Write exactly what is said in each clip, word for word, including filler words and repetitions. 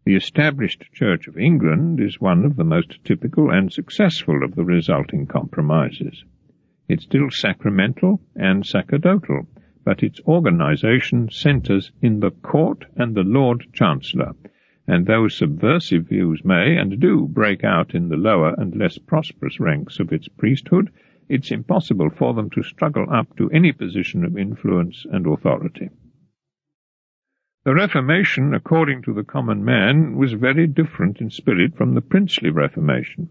The established Church of England is one of the most typical and successful of the resulting compromises. It's still sacramental and sacerdotal, but its organization centers in the court and the Lord Chancellor, and though subversive views may and do break out in the lower and less prosperous ranks of its priesthood, it's impossible for them to struggle up to any position of influence and authority. The Reformation, according to the common man, was very different in spirit from the princely Reformation.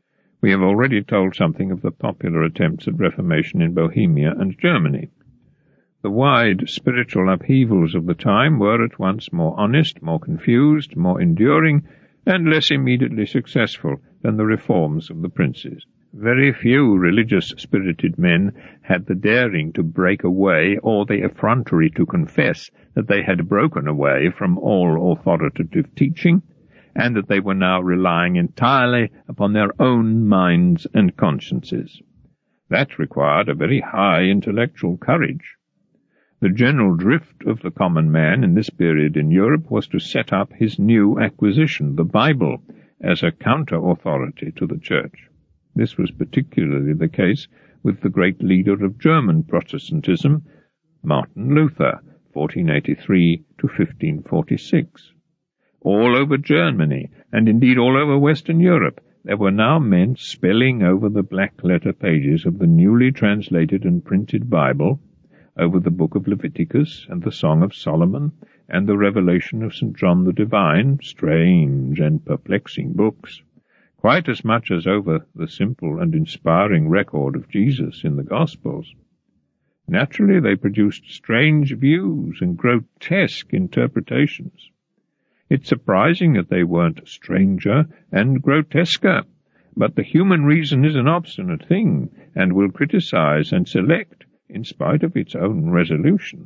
We have already told something of the popular attempts at Reformation in Bohemia and Germany. The wide spiritual upheavals of the time were at once more honest, more confused, more enduring, and less immediately successful than the reforms of the princes. Very few religious-spirited men had the daring to break away or the effrontery to confess that they had broken away from all authoritative teaching, and that they were now relying entirely upon their own minds and consciences. That required a very high intellectual courage. The general drift of the common man in this period in Europe was to set up his new acquisition, the Bible, as a counter-authority to the Church. This was particularly the case with the great leader of German Protestantism, Martin Luther, fourteen eighty-three to fifteen forty-six. All over Germany, and indeed all over Western Europe, there were now men spelling over the black-letter pages of the newly translated and printed Bible, over the book of Leviticus and the Song of Solomon and the Revelation of Saint John the Divine, strange and perplexing books, quite as much as over the simple and inspiring record of Jesus in the Gospels. Naturally, they produced strange views and grotesque interpretations. It's surprising that they weren't stranger and grotesquer, but the human reason is an obstinate thing, and will criticize and select in spite of its own resolutions.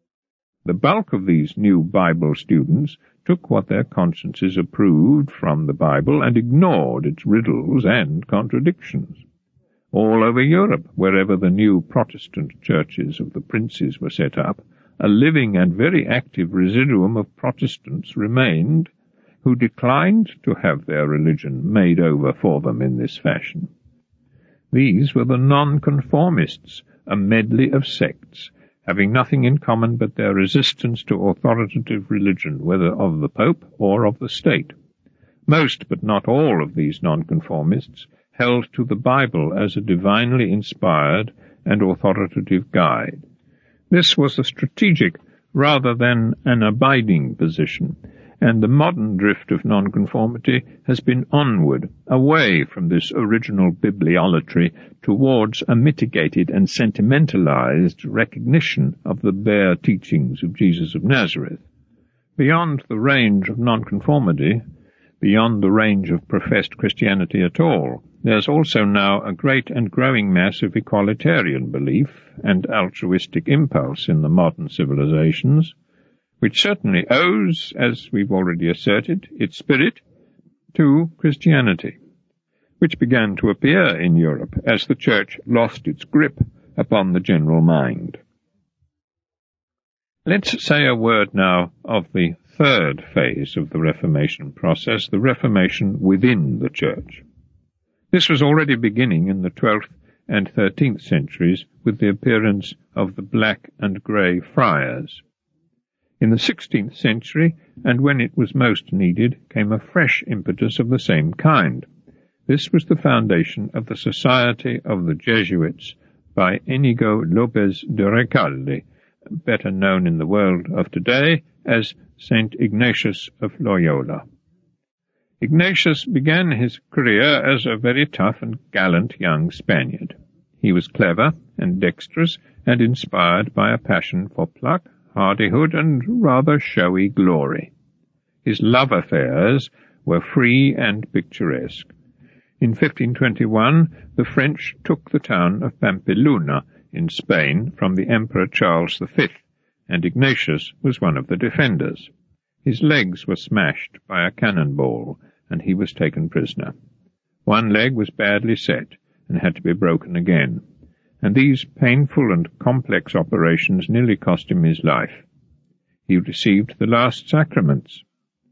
The bulk of these new Bible students took what their consciences approved from the Bible and ignored its riddles and contradictions. All over Europe, wherever the new Protestant churches of the princes were set up, a living and very active residuum of Protestants remained, who declined to have their religion made over for them in this fashion. These were the nonconformists, a medley of sects, having nothing in common but their resistance to authoritative religion, whether of the Pope or of the state. Most, but not all, of these nonconformists held to the Bible as a divinely inspired and authoritative guide. This was a strategic rather than an abiding position, and the modern drift of nonconformity has been onward, away from this original bibliolatry, towards a mitigated and sentimentalized recognition of the bare teachings of Jesus of Nazareth. Beyond the range of nonconformity, beyond the range of professed Christianity at all, there's also now a great and growing mass of equalitarian belief and altruistic impulse in the modern civilizations, which certainly owes, as we've already asserted, its spirit to Christianity, which began to appear in Europe as the Church lost its grip upon the general mind. Let's say a word now of the third phase of the Reformation process, the Reformation within the Church. This was already beginning in the twelfth and thirteenth centuries with the appearance of the black and grey friars. In the sixteenth century, and when it was most needed, came a fresh impetus of the same kind. This was the foundation of the Society of the Jesuits by Inigo Lopez de Recalde, better known in the world of today as Saint Ignatius of Loyola. Ignatius began his career as a very tough and gallant young Spaniard. He was clever and dexterous and inspired by a passion for pluck, hardihood, and rather showy glory. His love affairs were free and picturesque. In fifteen twenty-one, the French took the town of Pampeluna in Spain from the Emperor Charles the Fifth, and Ignatius was one of the defenders. His legs were smashed by a cannonball, and he was taken prisoner. One leg was badly set and had to be broken again, and these painful and complex operations nearly cost him his life. He received the last sacraments.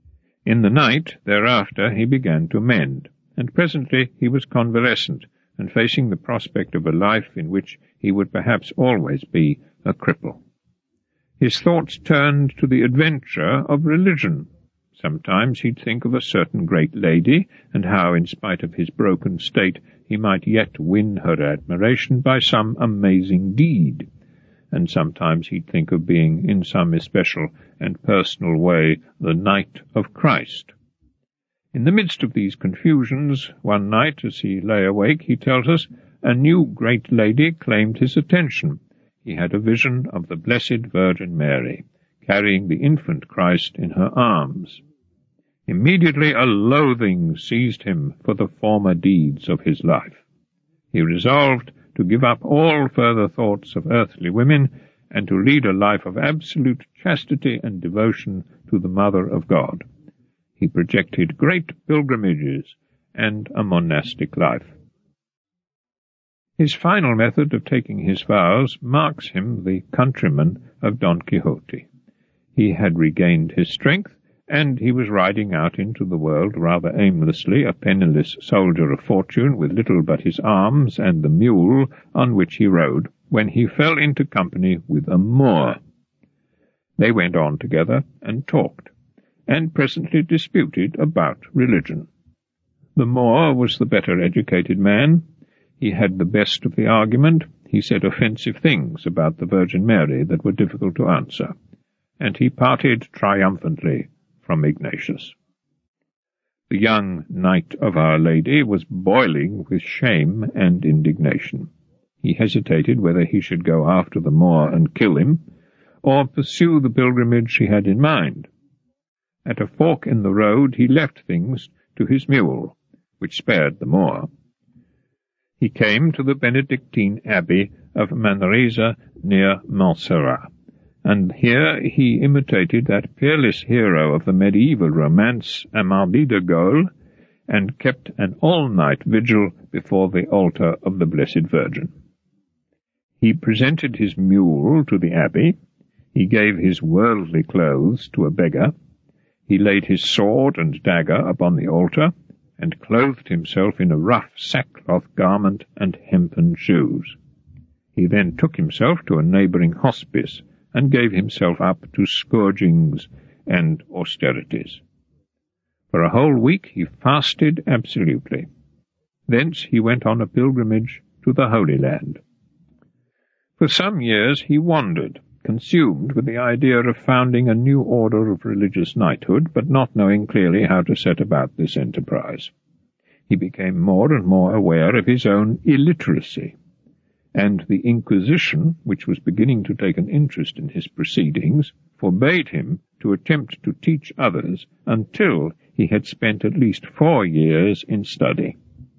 In the night thereafter he began to mend, and presently he was convalescent, and facing the prospect of a life in which he would perhaps always be a cripple. His thoughts turned to the adventure of religion. Sometimes he'd think of a certain great lady, and how, in spite of his broken state, he might yet win her admiration by some amazing deed. And sometimes he'd think of being, in some especial and personal way, the knight of Christ. In the midst of these confusions, one night, as he lay awake, he tells us, a new great lady claimed his attention. He had a vision of the Blessed Virgin Mary, carrying the infant Christ in her arms. Immediately a loathing seized him for the former deeds of his life. He resolved to give up all further thoughts of earthly women, and to lead a life of absolute chastity and devotion to the Mother of God. He projected great pilgrimages and a monastic life. His final method of taking his vows marks him the countryman of Don Quixote. He had regained his strength, and he was riding out into the world rather aimlessly, a penniless soldier of fortune, with little but his arms and the mule on which he rode, when he fell into company with a Moor. They went on together and talked, and presently disputed about religion. The Moor was the better educated man. He had the best of the argument. He said offensive things about the Virgin Mary that were difficult to answer, and he parted triumphantly from Ignatius. The young Knight of Our Lady was boiling with shame and indignation. He hesitated whether he should go after the Moor and kill him, or pursue the pilgrimage he had in mind. At a fork in the road he left things to his mule, which spared the Moor. He came to the Benedictine abbey of Manresa near Montserrat, and here he imitated that peerless hero of the medieval romance, Amadi de Gaulle, and kept an all-night vigil before the altar of the Blessed Virgin. He presented his mule to the abbey, he gave his worldly clothes to a beggar, he laid his sword and dagger upon the altar, and clothed himself in a rough sackcloth garment and hempen shoes. He then took himself to a neighbouring hospice, and gave himself up to scourgings and austerities. For a whole week he fasted absolutely. Thence he went on a pilgrimage to the Holy Land. For some years he wandered, consumed with the idea of founding a new order of religious knighthood, but not knowing clearly how to set about this enterprise. He became more and more aware of his own illiteracy, and the Inquisition, which was beginning to take an interest in his proceedings, forbade him to attempt to teach others until he had spent at least four years in study.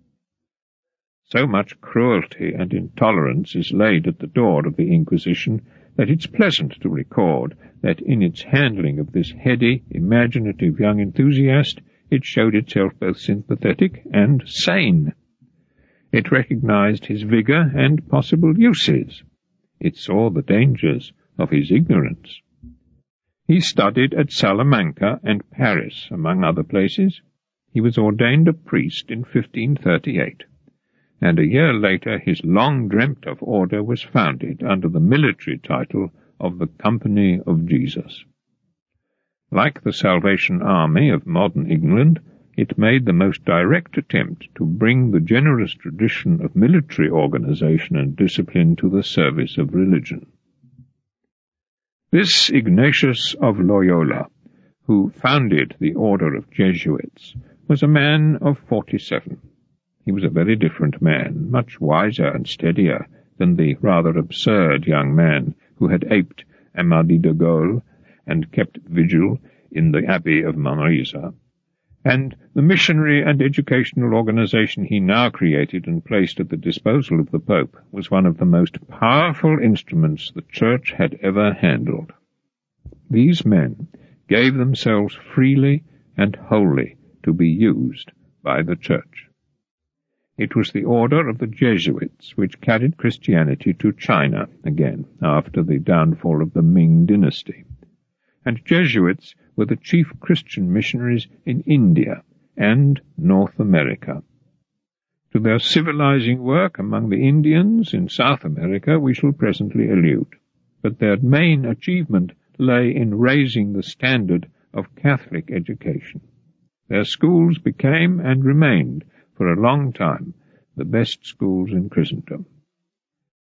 So much cruelty and intolerance is laid at the door of the Inquisition that it's pleasant to record that in its handling of this heady, imaginative young enthusiast it showed itself both sympathetic and sane. It recognized his vigor and possible uses. It saw the dangers of his ignorance. He studied at Salamanca and Paris, among other places. He was ordained a priest in fifteen thirty-eight, and a year later his long-dreamt-of order was founded under the military title of the Company of Jesus. Like the Salvation Army of modern England, it made the most direct attempt to bring the generous tradition of military organization and discipline to the service of religion. This Ignatius of Loyola, who founded the order of Jesuits, was a man of forty-seven. He was a very different man, much wiser and steadier than the rather absurd young man who had aped Amadi de Gaulle and kept vigil in the Abbey of Manresa. And the missionary and educational organization he now created and placed at the disposal of the Pope was one of the most powerful instruments the Church had ever handled. These men gave themselves freely and wholly to be used by the Church. It was the order of the Jesuits which carried Christianity to China again after the downfall of the Ming dynasty, and Jesuits were the chief Christian missionaries in India and North America. To their civilizing work among the Indians in South America we shall presently allude, but their main achievement lay in raising the standard of Catholic education. Their schools became and remained for a long time the best schools in Christendom.